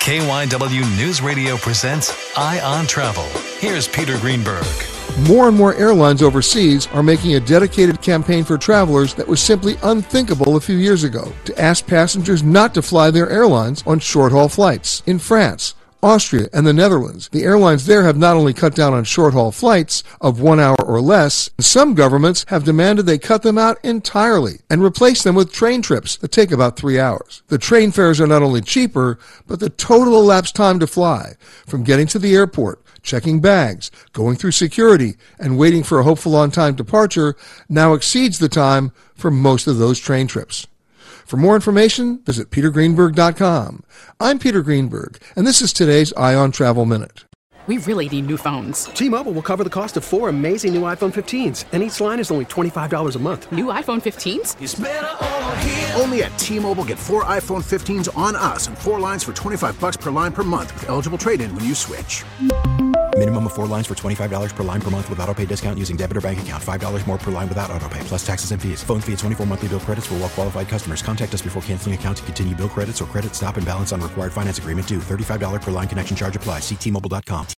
KYW News Radio presents Eye on Travel. Here's Peter Greenberg. More and more airlines overseas are making a dedicated campaign for travelers that was simply unthinkable a few years ago, to ask passengers not to fly their airlines on short-haul flights. In France, Austria, and the Netherlands, the airlines there have not only cut down on short-haul flights of 1 hour or less, some governments have demanded they cut them out entirely and replace them with train trips that take about 3 hours. The train fares are not only cheaper, but the total elapsed time to fly, from getting to the airport, checking bags, going through security, and waiting for a hopeful on-time departure, now exceeds the time for most of those train trips. For more information, visit petergreenberg.com. I'm Peter Greenberg, and this is today's Eye on Travel Minute. We really need new phones. T-Mobile will cover the cost of 4 amazing new iPhone 15s, and each line is only $25 a month. New iPhone 15s? It's better over here. Only at T-Mobile, get 4 iPhone 15s on us and 4 lines for $25 per line per month with eligible trade-in when you switch. Minimum of 4 lines for $25 per line per month with autopay discount using debit or bank account. $5 more per line without autopay, plus taxes and fees. Phone fee at 24 monthly bill credits for well-qualified customers. Contact us before canceling account to continue bill credits or credit stop and balance on required finance agreement due. $35 per line connection charge applies. See T-Mobile.com.